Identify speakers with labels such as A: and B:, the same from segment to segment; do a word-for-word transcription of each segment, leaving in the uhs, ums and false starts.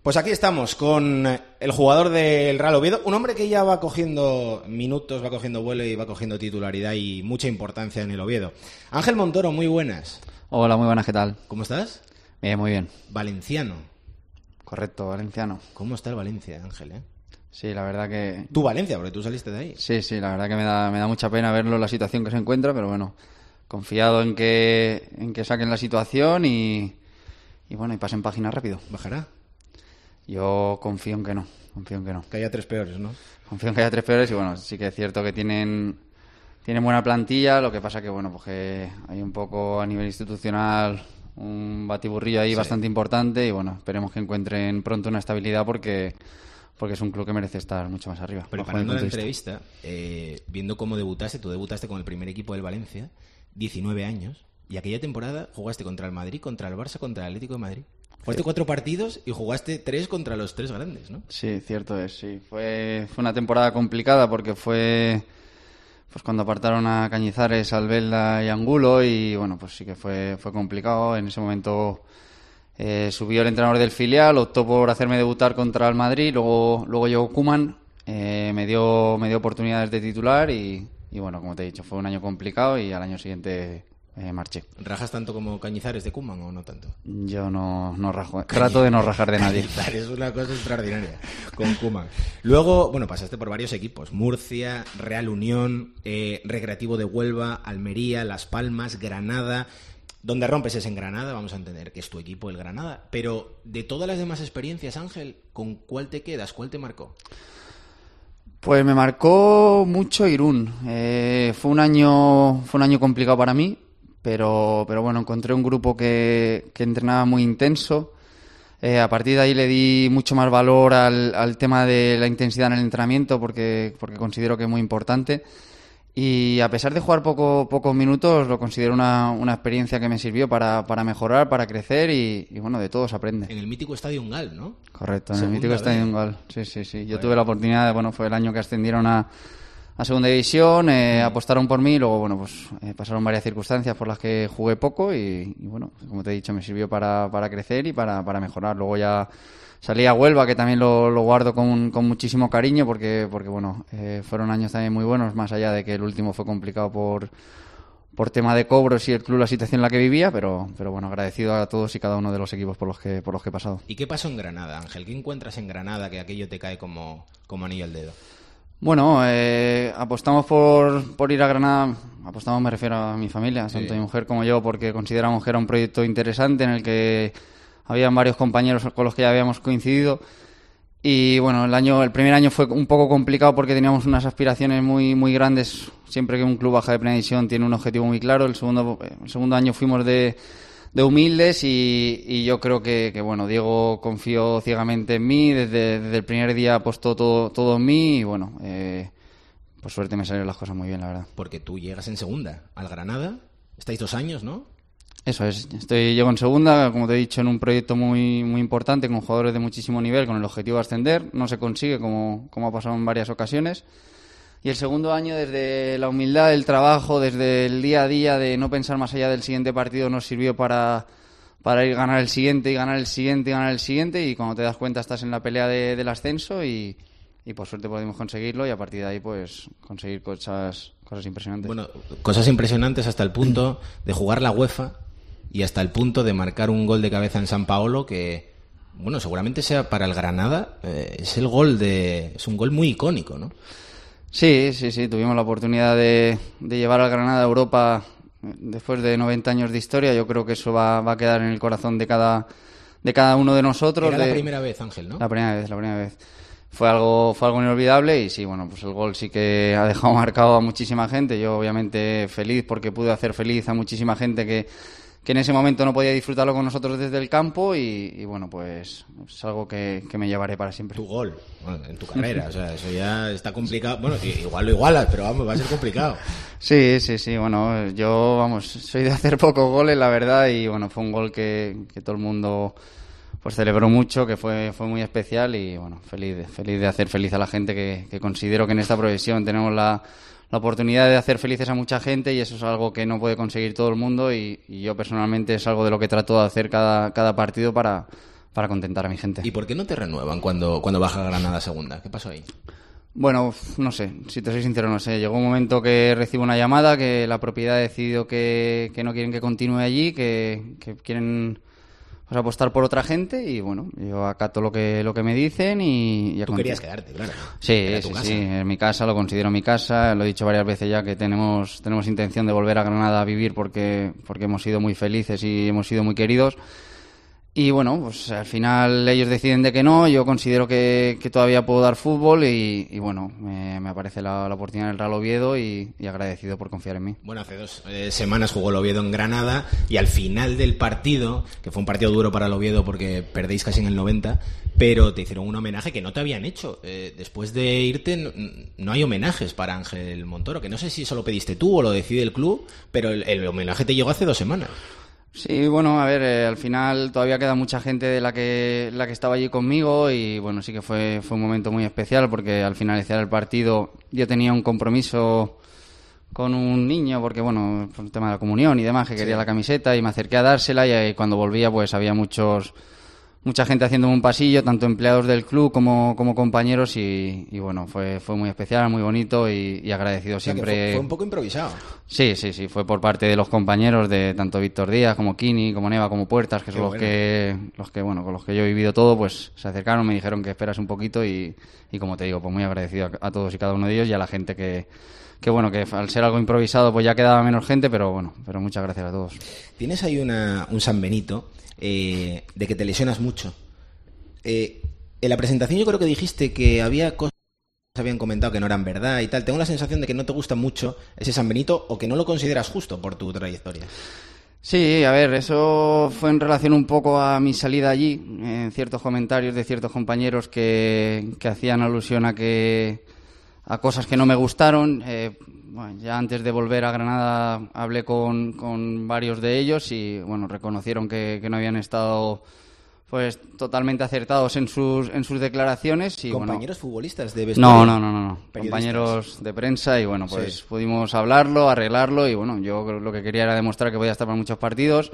A: Pues aquí estamos con el jugador del Real Oviedo, un hombre que ya va cogiendo minutos, va cogiendo vuelo y va cogiendo titularidad y mucha importancia en el Oviedo. Ángel Montoro, muy buenas.
B: Hola, muy buenas, ¿qué tal?
A: ¿Cómo estás?
B: Bien, muy bien.
A: Valenciano.
B: Correcto, valenciano.
A: ¿Cómo está el Valencia, Ángel? Eh?
B: Sí, la verdad que...
A: ¿Tú Valencia? Porque tú saliste de ahí.
B: Sí, sí, la verdad que me da, me da mucha pena verlo, la situación que se encuentra, pero bueno, confiado en que, en que saquen la situación y, y bueno, y pasen página rápido.
A: ¿Bajará?
B: Yo confío en que no, confío en que no.
A: Que haya tres peores, ¿no?
B: Confío en que haya tres peores y bueno, sí que es cierto que tienen, tienen buena plantilla, lo que pasa que bueno, pues que hay un poco a nivel institucional un batiburrillo ahí sí. bastante importante y bueno, esperemos que encuentren pronto una estabilidad porque, porque es un club que merece estar mucho más arriba.
A: Preparando la entrevista, eh, viendo cómo debutaste, tú debutaste con el primer equipo del Valencia, diecinueve años, y aquella temporada jugaste contra el Madrid, contra el Barça, contra el Atlético de Madrid. Jugaste cuatro partidos y jugaste tres contra los tres grandes, ¿no?
B: Sí, cierto es, sí. Fue, fue una temporada complicada porque fue pues cuando apartaron a Cañizares, Albelda y Angulo y bueno, pues sí que fue, fue complicado. En ese momento eh, subió el entrenador del filial, optó por hacerme debutar contra el Madrid, luego, luego llegó Koeman, eh, me dio, me dio oportunidades de titular y, y bueno, como te he dicho, fue un año complicado y al año siguiente... Eh, marché.
A: ¿Rajas tanto como Cañizares de Koeman o no tanto?
B: Yo no, no rajo. Trato de no rajar de nadie.
A: Cañizares es una cosa extraordinaria con Koeman. Luego, bueno, pasaste por varios equipos. Murcia, Real Unión, eh, Recreativo de Huelva, Almería, Las Palmas, Granada. Donde rompes es en Granada, vamos a entender que es tu equipo el Granada. Pero de todas las demás experiencias, Ángel, ¿con cuál te quedas? ¿Cuál te marcó?
B: Pues me marcó mucho Irún. Eh, fue un año, fue un año complicado para mí. Pero, pero bueno, encontré un grupo que, que entrenaba muy intenso. Eh, a partir de ahí le di mucho más valor al, al tema de la intensidad en el entrenamiento porque, porque considero que es muy importante. Y a pesar de jugar poco, pocos minutos, lo considero una, una experiencia que me sirvió para, para mejorar, para crecer y, y bueno, de todo se aprende.
A: En el mítico Estadio Ungal, ¿no?
B: Correcto, en
A: Segunda
B: el mítico
A: vez.
B: Estadio Ungal. Sí, sí, sí. Yo
A: bueno.
B: tuve la oportunidad, de, bueno, fue el año que ascendieron a... a segunda división, eh, apostaron por mí, luego bueno, pues eh, pasaron varias circunstancias por las que jugué poco y, y bueno, como te he dicho, me sirvió para, para crecer y para, para mejorar. Luego ya salí a Huelva, que también lo, lo guardo con, con muchísimo cariño porque, porque bueno, eh, fueron años también muy buenos, más allá de que el último fue complicado por, por tema de cobros y el club, la situación en la que vivía, pero, pero bueno, agradecido a todos y cada uno de los equipos por los que, por los que he pasado.
A: ¿Y qué pasó en Granada, Ángel? ¿Qué encuentras en Granada que aquello te cae como, como anillo al dedo?
B: Bueno, eh, apostamos por, por ir a Granada, apostamos me refiero a mi familia,
A: sí.
B: tanto mi mujer como yo, porque consideramos que era un proyecto interesante en el que habían varios compañeros con los que ya habíamos coincidido y bueno, el año, el primer año fue un poco complicado porque teníamos unas aspiraciones muy muy grandes, siempre que un club baja de primera división tiene un objetivo muy claro, el segundo, el segundo año fuimos de... de humildes y, y yo creo que, que bueno, Diego confió ciegamente en mí, desde, desde el primer día apostó todo, todo en mí y bueno, eh, por suerte me salieron las cosas muy bien, la verdad.
A: Porque tú llegas en segunda al Granada, estáis dos años, ¿no?
B: Eso es, estoy llego en segunda, como te he dicho, en un proyecto muy muy importante, con jugadores de muchísimo nivel, con el objetivo de ascender, no se consigue como, como ha pasado en varias ocasiones. Y el segundo año, desde la humildad del trabajo, desde el día a día de no pensar más allá del siguiente partido, nos sirvió para, para ir a ganar el siguiente y ganar el siguiente y ganar el siguiente. Y cuando te das cuenta estás en la pelea de, del ascenso y, y por suerte pudimos conseguirlo y a partir de ahí pues conseguir cosas, cosas impresionantes.
A: Bueno, cosas impresionantes hasta el punto de jugar la UEFA y hasta el punto de marcar un gol de cabeza en San Paolo que, bueno, seguramente sea para el Granada, eh, es el gol de, es un gol muy icónico, ¿no?
B: Sí, sí, sí, tuvimos la oportunidad de, de llevar al Granada a Europa después de noventa años de historia. Yo creo que eso va, va a quedar en el corazón de cada, de cada uno de nosotros.
A: Era
B: de...
A: la primera vez, Ángel, ¿no?
B: La primera vez, la primera vez. Fue algo, fue algo inolvidable y sí, bueno, pues el gol sí que ha dejado marcado a muchísima gente. Yo obviamente feliz porque pude hacer feliz a muchísima gente que, que en ese momento no podía disfrutarlo con nosotros desde el campo y, y bueno, pues es algo que, que me llevaré para siempre.
A: Tu gol, bueno, en tu carrera, o sea, eso ya está complicado. Bueno, igual lo igualas, pero vamos, va a ser complicado.
B: Sí, sí, sí, bueno, yo, vamos, soy de hacer pocos goles, la verdad, y bueno, fue un gol que, que todo el mundo pues celebró mucho, que fue fue muy especial y bueno, feliz de, feliz de hacer feliz a la gente que, que considero que en esta profesión tenemos la, la oportunidad de hacer felices a mucha gente y eso es algo que no puede conseguir todo el mundo y, y yo personalmente es algo de lo que trato de hacer cada, cada partido para, para contentar a mi gente.
A: ¿Y por qué no te renuevan cuando, cuando baja Granada a segunda? ¿Qué pasó ahí?
B: Bueno, no sé, si te soy sincero, no sé. Llegó un momento que recibo una llamada que la propiedad ha decidido que, que no quieren que continúe allí, que, que quieren pues, apostar por otra gente y bueno, yo acato lo que lo que me dicen y... y
A: Tú querías quedarte, claro.
B: Sí, Era tu sí, casa. sí, en mi casa, lo considero mi casa, lo he dicho varias veces ya que tenemos tenemos intención de volver a Granada a vivir porque porque hemos sido muy felices y hemos sido muy queridos. Y bueno, pues al final ellos deciden de que no, yo considero que, que todavía puedo dar fútbol y, y bueno, me, me aparece la, la oportunidad del Real Oviedo y, y agradecido por confiar en mí.
A: Bueno, hace dos eh, semanas jugó el Oviedo en Granada y al final del partido, que fue un partido duro para el Oviedo porque perdéis casi en el noventa, pero te hicieron un homenaje que no te habían hecho. Eh, después de irte no, no hay homenajes para Ángel Montoro, que no sé si eso lo pediste tú o lo decide el club, pero el, el homenaje te llegó hace dos semanas.
B: Sí, bueno, a ver, eh, al final todavía queda mucha gente de la que la que estaba allí conmigo y bueno, sí que fue fue un momento muy especial porque al finalizar el partido yo tenía un compromiso con un niño porque bueno, por el tema de la comunión y demás, que quería sí. la camiseta y me acerqué a dársela y, y cuando volvía pues había muchos mucha gente haciéndome un pasillo, tanto empleados del club como, como compañeros y, y bueno, fue fue muy especial, muy bonito y, y agradecido
A: o sea,
B: siempre.
A: Fue, fue un poco improvisado.
B: Sí, sí, sí, fue por parte de los compañeros de tanto Víctor Díaz como Kini, como Neva, como Puertas, que Qué son los bueno. que los que bueno, con los que yo he vivido todo, pues se acercaron, me dijeron que esperas un poquito y, y como te digo, pues muy agradecido a, a todos y cada uno de ellos y a la gente que que bueno, que al ser algo improvisado pues ya quedaba menos gente, pero bueno, pero muchas gracias a todos.
A: Tienes ahí una un San Benito eh, de que te lesionas mucho. Eh, en la presentación yo creo que dijiste que había cosas que habían comentado que no eran verdad y tal. Tengo la sensación de que no te gusta mucho ese San Benito o que no lo consideras justo por tu trayectoria.
B: Sí, a ver, eso fue en relación un poco a mi salida allí, en ciertos comentarios de ciertos compañeros que, que hacían alusión a que a cosas que no me gustaron. Eh, bueno, ya antes de volver a Granada hablé con, con varios de ellos y bueno, reconocieron que, que no habían estado pues totalmente acertados en sus en sus declaraciones. Y
A: ¿Compañeros
B: bueno,
A: futbolistas de vestuario?
B: No, no, no, no, no. Compañeros de prensa y bueno, pues sí. pudimos hablarlo, arreglarlo y bueno, yo lo que quería era demostrar que podía estar para muchos partidos.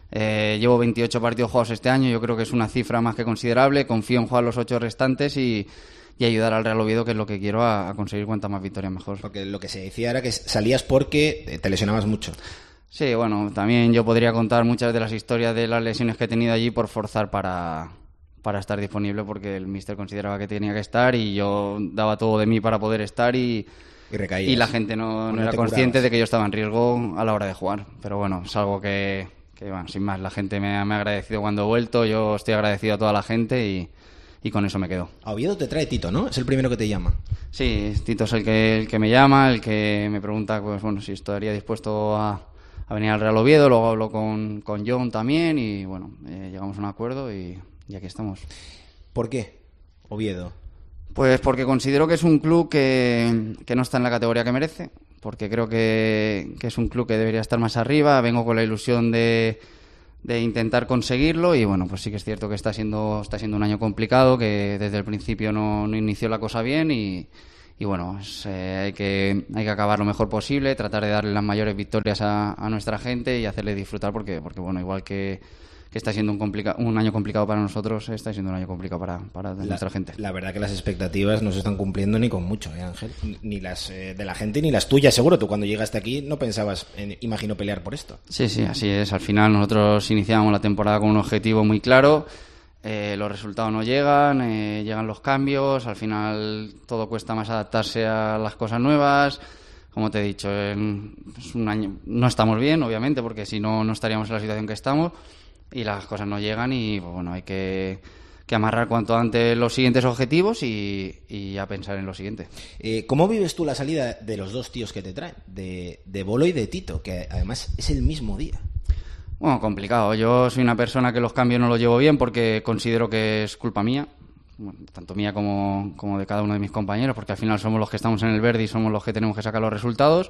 B: Eh, llevo veintiocho partidos jugados este año, yo creo que es una cifra más que considerable, confío en jugar los ocho restantes y y ayudar al Real Oviedo, que es lo que quiero, a, a conseguir cuantas más victorias mejor.
A: Porque lo que se decía era que salías porque te lesionabas mucho.
B: Sí, bueno, también yo podría contar muchas de las historias de las lesiones que he tenido allí por forzar para, para estar disponible, porque el míster consideraba que tenía que estar y yo daba todo de mí para poder estar y,
A: y, recaías.
B: y la gente no, no, no era consciente curabas. de que yo estaba en riesgo a la hora de jugar. Pero bueno, es algo que, que bueno, sin más, la gente me ha, me ha agradecido cuando he vuelto, yo estoy agradecido a toda la gente y... y con eso me quedo.
A: A Oviedo te trae Tito, ¿no? Es el primero que te llama.
B: Sí, Tito es el que, el que me llama, el que me pregunta pues bueno si estaría dispuesto a, a venir al Real Oviedo. Luego hablo con, con John también y bueno, eh, llegamos a un acuerdo y, y aquí estamos.
A: ¿Por qué Oviedo?
B: Pues porque considero que es un club que, que no está en la categoría que merece, porque creo que, que es un club que debería estar más arriba. Vengo con la ilusión de... de intentar conseguirlo y bueno, pues sí que es cierto que está siendo está siendo un año complicado, que desde el principio no, no inició la cosa bien y, y bueno, es, eh, hay que hay que acabar lo mejor posible, tratar de darle las mayores victorias a, a nuestra gente y hacerle disfrutar porque porque bueno, igual que, que está siendo un complica, un año complicado para nosotros, está siendo un año complicado para, para la, nuestra gente.
A: La verdad que las expectativas no se están cumpliendo ni con mucho, ¿eh, Ángel? Ni las eh, de la gente ni las tuyas, seguro. Tú cuando llegaste aquí no pensabas, en, imagino, pelear por esto.
B: Sí, sí, así es. Al final nosotros iniciamos la temporada con un objetivo muy claro. Eh, los resultados no llegan, eh, llegan los cambios. Al final todo cuesta más adaptarse a las cosas nuevas. Como te he dicho, en, es un año, no estamos bien, obviamente, porque si no, no estaríamos en la situación que estamos. Y las cosas no llegan y pues bueno, hay que, que amarrar cuanto antes los siguientes objetivos y, y a pensar en lo siguiente.
A: Eh, ¿Cómo vives tú la salida de los dos tíos que te traen? De, de Bolo y de Tito, que además es el mismo día.
B: Bueno, complicado. Yo soy una persona que los cambios no los llevo bien porque considero que es culpa mía, bueno, tanto mía como, como de cada uno de mis compañeros, porque al final somos los que estamos en el verde y somos los que tenemos que sacar los resultados.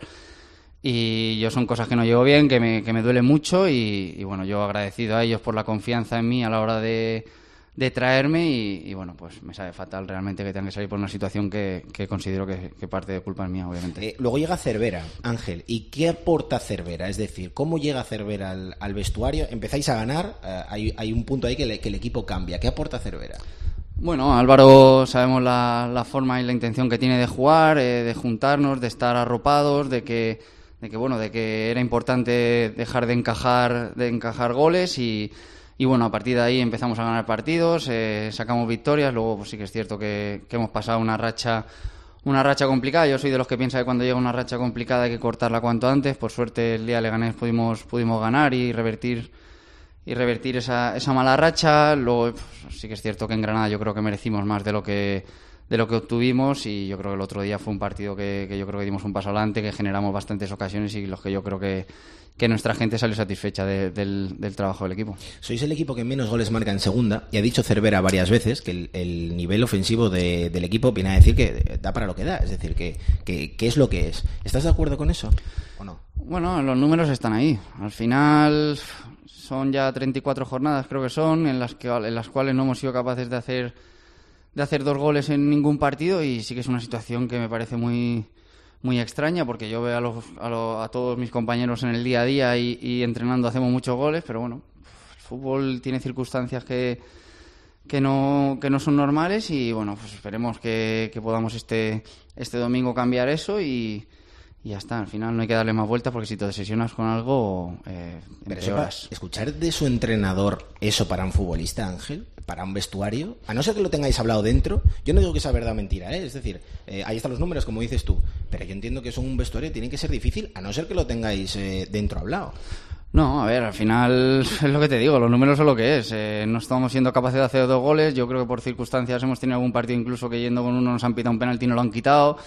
B: Y yo son cosas que no llevo bien, que me, que me duele mucho y, y bueno, yo agradecido a ellos por la confianza en mí a la hora de, de traerme y, y bueno, pues me sabe fatal realmente que tengan que salir por una situación que, que considero que, que parte de culpa es mía, obviamente.
A: Eh, luego llega Cervera, Ángel, ¿y qué aporta Cervera? Es decir, ¿cómo llega Cervera al, al vestuario? Empezáis a ganar, eh, hay, hay un punto ahí que, le, que el equipo cambia. ¿Qué aporta Cervera?
B: Bueno, Álvaro sabemos la, la forma y la intención que tiene de jugar, eh, de juntarnos, de estar arropados, de que, de que bueno, de que era importante dejar de encajar, de encajar goles y Y bueno, a partir de ahí empezamos a ganar partidos, eh, sacamos victorias, luego pues sí que es cierto que, que hemos pasado una racha una racha complicada. Yo soy de los que piensa que cuando llega una racha complicada hay que cortarla cuanto antes. Por suerte el día de Leganés pudimos, pudimos ganar y revertir y revertir esa, esa mala racha. Luego pues, sí que es cierto que en Granada yo creo que merecimos más de lo que de lo que obtuvimos y yo creo que el otro día fue un partido que, que yo creo que dimos un paso adelante, que generamos bastantes ocasiones y los que yo creo que que nuestra gente salió satisfecha de, del, del trabajo del equipo.
A: Sois el equipo que menos goles marca en segunda y ha dicho Cervera varias veces que el, el nivel ofensivo de, del equipo viene a decir que da para lo que da, es decir, que, que, que es lo que es. ¿Estás de acuerdo con eso o no?
B: Bueno, los números están ahí. Al final son ya treinta y cuatro jornadas, creo que son, en las, que, en las cuales no hemos sido capaces de hacer, de hacer dos goles en ningún partido y sí que es una situación que me parece muy... muy extraña porque yo veo a, los, a, los, a todos mis compañeros en el día a día y, y entrenando hacemos muchos goles, pero bueno, el fútbol tiene circunstancias que, que, no, que no son normales y bueno, pues esperemos que, que podamos este, este domingo cambiar eso y, y ya está. Al final no hay que darle más vueltas porque si te obsesionas con algo, eh, empeoras.
A: Escuchar de su entrenador eso para un futbolista, Ángel, para un vestuario, a no ser que lo tengáis hablado dentro, yo no digo que sea verdad o mentira, ¿eh? Es decir, eh, ahí están los números, como dices tú, pero yo entiendo que eso en un vestuario tiene que ser difícil, a no ser que lo tengáis eh, dentro hablado.
B: No, a ver, al final es lo que te digo, los números son lo que es. Eh, no estamos siendo capaces de hacer dos goles, yo creo que por circunstancias hemos tenido algún partido incluso que yendo con uno nos han pitado un penalti y no lo han quitado.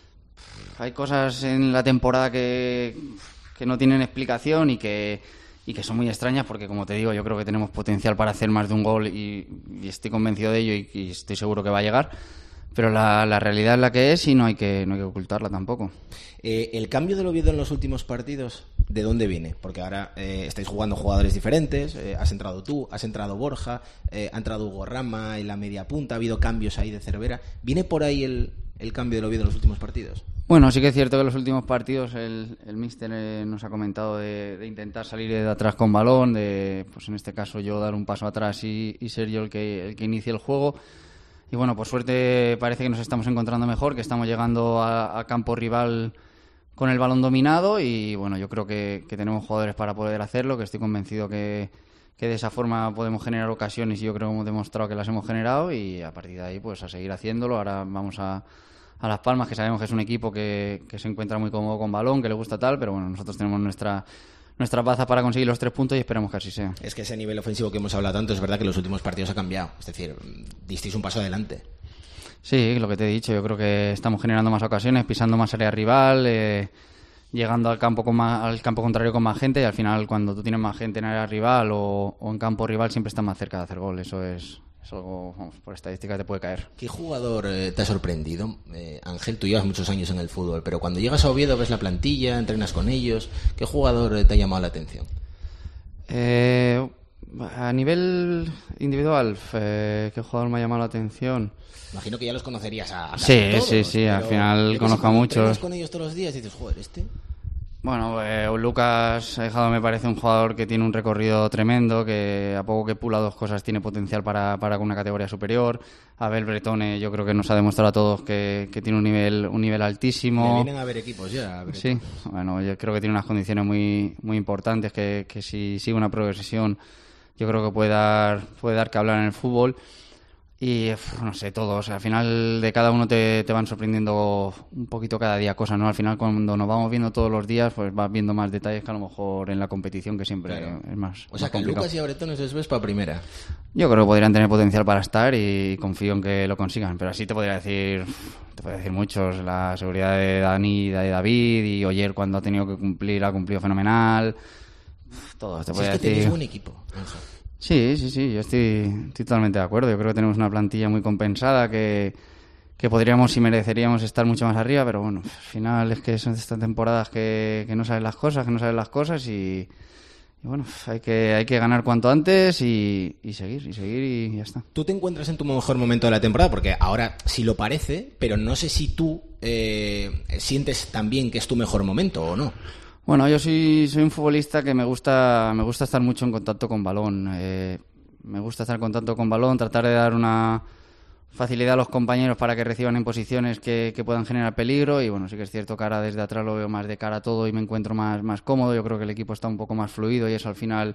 B: Hay cosas en la temporada que, que no tienen explicación y que... y que son muy extrañas porque, como te digo, yo creo que tenemos potencial para hacer más de un gol y, y estoy convencido de ello y, y estoy seguro que va a llegar, pero la, la realidad es la que es y no hay que, no hay que ocultarla tampoco.
A: Eh, ¿El cambio del Oviedo en los últimos partidos, de dónde viene? Porque ahora eh, estáis jugando jugadores diferentes, eh, has entrado tú, has entrado Borja, eh, ha entrado Hugo Rama en la media punta, ha habido cambios ahí de Cervera. ¿Viene por ahí el, el cambio del Oviedo en los últimos partidos?
B: Bueno, sí que es cierto que en los últimos partidos el, el míster eh, nos ha comentado de, de intentar salir de atrás con balón, de, pues en este caso yo dar un paso atrás y, y ser yo el que, el que inicie el juego. Y bueno, por suerte parece que nos estamos encontrando mejor, que estamos llegando a, a campo rival con el balón dominado y bueno, yo creo que, que tenemos jugadores para poder hacerlo, que estoy convencido que, que de esa forma podemos generar ocasiones y yo creo que hemos demostrado que las hemos generado y a partir de ahí pues a seguir haciéndolo. Ahora vamos a a Las Palmas, que sabemos que es un equipo que, que se encuentra muy cómodo con balón, que le gusta tal, pero bueno, nosotros tenemos nuestra nuestra baza para conseguir los tres puntos y esperamos que así sea.
A: Es que ese nivel ofensivo que hemos hablado tanto, es verdad que en los últimos partidos ha cambiado, es decir, disteis un paso adelante.
B: Sí, lo que te he dicho, yo creo que estamos generando más ocasiones, pisando más área rival, eh, llegando al campo con más, al campo contrario con más gente y al final cuando tú tienes más gente en área rival o, o en campo rival siempre estás más cerca de hacer gol, eso es... es algo, vamos, por estadística te puede caer.
A: ¿Qué jugador eh, te ha sorprendido? Eh, Ángel, tú llevas muchos años en el fútbol, pero cuando llegas a Oviedo ves la plantilla, entrenas con ellos, ¿qué jugador eh, te ha llamado la atención?
B: Eh, a nivel individual, eh, ¿qué jugador me ha llamado la atención?
A: Imagino que ya los conocerías a, a
B: Sí,
A: todos,
B: sí, sí, al final conozco a muchos.
A: Entrenas con ellos todos los días y dices, joder, este...
B: Bueno, eh, Lucas Aijado me parece un jugador que tiene un recorrido tremendo, que a poco que pula dos cosas tiene potencial para, para una categoría superior. Abel Bretone yo creo que nos ha demostrado a todos que, que tiene un nivel un nivel altísimo.
A: Le vienen a ver equipos ya. A
B: sí, bueno, yo creo que tiene unas condiciones muy muy importantes, que, que si sigue una progresión yo creo que puede dar, puede dar que hablar en el fútbol. Y no sé, todos, al final de cada uno te, te van sorprendiendo un poquito cada día cosas, ¿no? Al final cuando nos vamos viendo todos los días, pues vas viendo más detalles que a lo mejor en la competición, que siempre claro. es más
A: O sea, más que complicado. Lucas y a Bretón les ves para primera.
B: Yo creo que podrían tener potencial para estar y confío en que lo consigan, pero así te podría decir, te podría decir muchos, la seguridad de Dani, de David y Oyer cuando ha tenido que cumplir, ha cumplido fenomenal. Todos, te
A: si
B: podría
A: es que
B: decir.
A: Tenéis buen equipo, Ángel.
B: Sí, sí, sí, yo estoy, estoy totalmente de acuerdo. Yo creo que tenemos una plantilla muy compensada, que, que podríamos y mereceríamos estar mucho más arriba, pero bueno, al final es que son estas temporadas que, que no sabes las cosas, que no sabes las cosas y, Y bueno, hay que, hay que ganar cuanto antes y, y seguir, y seguir y ya está.
A: ¿Tú te encuentras en tu mejor momento de la temporada? Porque ahora sí lo parece, pero no sé si tú eh, sientes también que es tu mejor momento o no.
B: Bueno, yo soy, soy un futbolista que me gusta, me gusta estar mucho en contacto con balón. Eh, me gusta estar en contacto con balón, tratar de dar una facilidad a los compañeros para que reciban en posiciones que, que puedan generar peligro. Y bueno, sí que es cierto que ahora desde atrás lo veo más de cara a todo y me encuentro más, más cómodo. Yo creo que el equipo está un poco más fluido y eso al final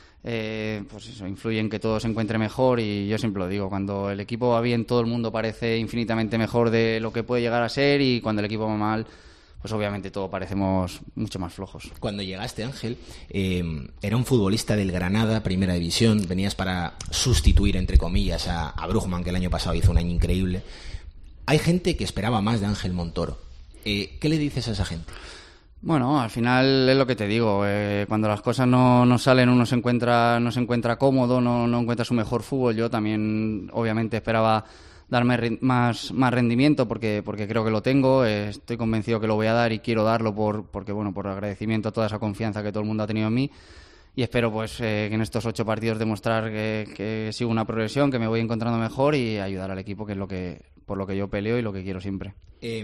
B: eh, pues eso influye en que todo se encuentre mejor. Y yo siempre lo digo, cuando el equipo va bien todo el mundo parece infinitamente mejor de lo que puede llegar a ser, y cuando el equipo va mal, pues obviamente todos parecemos mucho más flojos.
A: Cuando llegaste, Ángel, eh, era un futbolista del Granada, Primera División, venías para sustituir, entre comillas, a, a Brugman, que el año pasado hizo un año increíble. Hay gente que esperaba más de Ángel Montoro. Eh, ¿Qué le dices a esa gente?
B: Bueno, al final es lo que te digo, eh, cuando las cosas no, no salen uno se encuentra, no se encuentra cómodo, no, no encuentra su mejor fútbol. Yo también obviamente esperaba darme más, más rendimiento porque, porque creo que lo tengo, eh, estoy convencido que lo voy a dar y quiero darlo por, porque bueno, por agradecimiento a toda esa confianza que todo el mundo ha tenido en mí, y espero pues eh, que en estos ocho partidos demostrar que, que sigo una progresión, que me voy encontrando mejor y ayudar al equipo, que es lo que por lo que yo peleo y lo que quiero siempre.
A: Eh,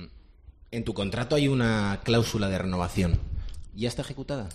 A: en tu contrato hay una cláusula de renovación. ¿Ya está ejecutada?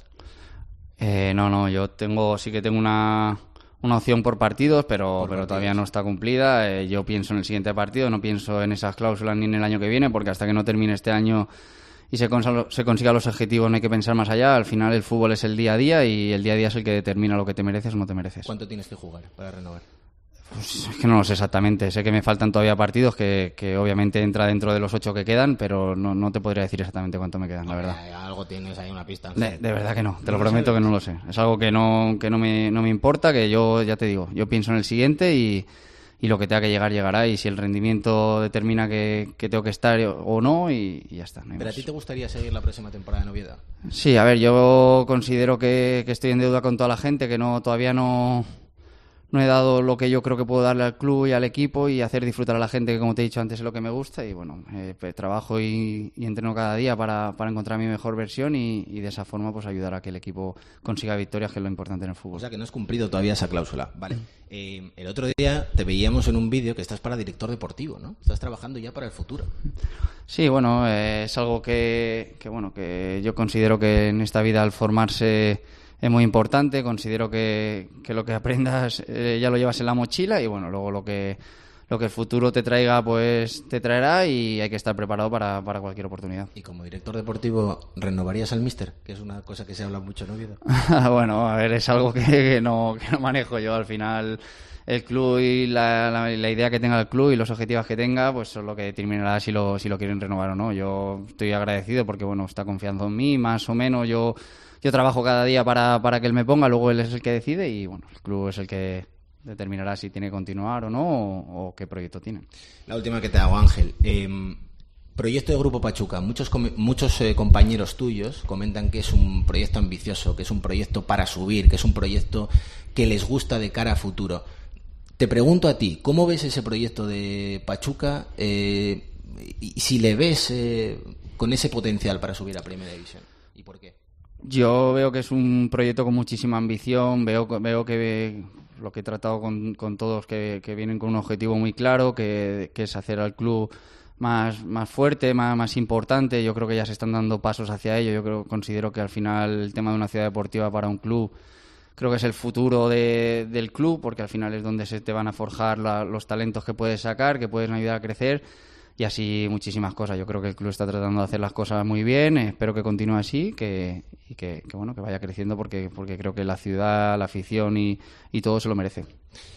B: Eh, no, no, yo tengo sí que tengo una... una opción por partidos, pero, por pero partidos. Todavía no está cumplida. Eh, yo pienso en el siguiente partido, no pienso en esas cláusulas ni en el año que viene, porque hasta que no termine este año y se, cons- se consiga los objetivos no hay que pensar más allá. Al final el fútbol es el día a día y el día a día es el que determina lo que te mereces o no te mereces.
A: ¿Cuánto tienes que jugar para renovar?
B: Pues es que no lo sé exactamente. Sé que me faltan todavía partidos, que, que obviamente entra dentro de los ocho que quedan, pero no, no te podría decir exactamente cuánto me quedan, la verdad.
A: Eh, algo tienes ahí, una pista.
B: De, de verdad que no, te lo prometo que no lo sé. Es algo que no, que no me, no me importa, que yo, ya te digo, yo pienso en el siguiente y, y lo que tenga que llegar, llegará. Y si el rendimiento determina que, que tengo que estar o no, y, y ya está. No
A: ¿Pero a ti te gustaría seguir la próxima temporada en Oviedo?
B: Sí, a ver, yo considero que, que estoy en deuda con toda la gente, que no todavía no... No he dado lo que yo creo que puedo darle al club y al equipo y hacer disfrutar a la gente, que como te he dicho antes es lo que me gusta. Y bueno, eh, pues, trabajo y, y entreno cada día para, para encontrar mi mejor versión y, y de esa forma pues ayudar a que el equipo consiga victorias, que es lo importante en el fútbol.
A: O sea que no has cumplido todavía esa cláusula. Vale. Eh, el otro día te veíamos en un vídeo que estás para director deportivo, ¿no? Estás trabajando ya para el futuro.
B: Sí, bueno, eh, es algo que, que, bueno, que yo considero que en esta vida al formarse es muy importante. Considero que, que lo que aprendas eh, ya lo llevas en la mochila y bueno, luego lo que lo que el futuro te traiga, pues te traerá y hay que estar preparado para, para cualquier oportunidad.
A: Y como director deportivo, ¿renovarías al míster? Que es una cosa que se habla mucho en Oviedo.
B: Bueno, a ver, es algo que, que, no, que no manejo yo. Al final el club y la, la, la idea que tenga el club y los objetivos que tenga, pues son lo que determinará si lo, si lo quieren renovar o no. Yo estoy agradecido porque bueno, está confiando en mí, más o menos. Yo Yo trabajo cada día para, para que él me ponga, luego él es el que decide y bueno, el club es el que determinará si tiene que continuar o no o, o qué proyecto tiene.
A: La última que te hago, Ángel. Eh, proyecto de Grupo Pachuca. Muchos, muchos eh, compañeros tuyos comentan que es un proyecto ambicioso, que es un proyecto para subir, que es un proyecto que les gusta de cara a futuro. Te pregunto a ti, ¿cómo ves ese proyecto de Pachuca eh, y si le ves eh, con ese potencial para subir a Primera División? ¿Y por qué?
B: Yo veo que es un proyecto con muchísima ambición, veo, veo que lo que he tratado con, con todos, que, que vienen con un objetivo muy claro, que, que es hacer al club más, más fuerte, más, más importante. Yo creo que ya se están dando pasos hacia ello. Yo creo, considero que al final el tema de una ciudad deportiva para un club creo que es el futuro de, del club, porque al final es donde se te van a forjar la, los talentos que puedes sacar, que pueden ayudar a crecer. Y así muchísimas cosas. Yo creo que el club está tratando de hacer las cosas muy bien. Espero que continúe así que, y que, que, bueno, que vaya creciendo porque, porque creo que la ciudad, la afición y, y todo se lo merece.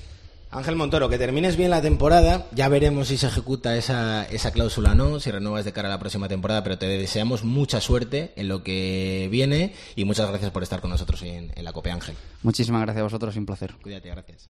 A: Ángel Montoro, que termines bien la temporada. Ya veremos si se ejecuta esa, esa cláusula o no, si renuevas de cara a la próxima temporada, pero te deseamos mucha suerte en lo que viene y muchas gracias por estar con nosotros en, en la COPE, Ángel.
B: Muchísimas gracias a vosotros, un placer.
A: Cuídate, gracias.